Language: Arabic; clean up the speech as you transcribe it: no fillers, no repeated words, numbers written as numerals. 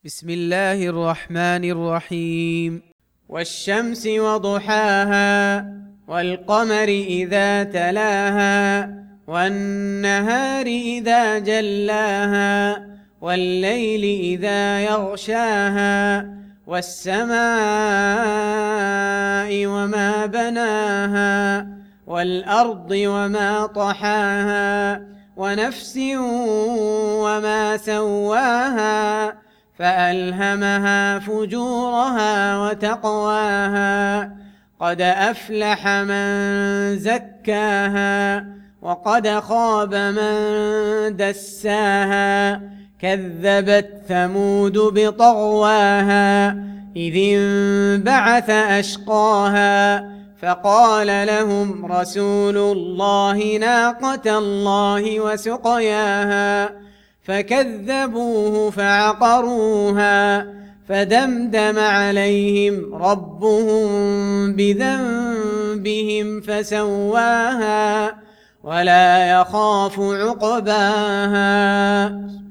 بسم الله الرحمن الرحيم. والشمس وضحاها والقمر إذا تلاها والنهار إذا جلاها والليل إذا يغشاها والسماء وما بناها والأرض وما طحاها ونفس وما سواها فألهمها فجورها وتقواها قد أفلح من زكاها وقد خاب من دساها كذبت ثمود بطغواها إذ انبعث أشقاها فقال لهم رسول الله ناقة الله وسقياها فكذبوه فعقروها فدمدم عليهم ربهم بذنبهم فسواها ولا يخاف عقباها.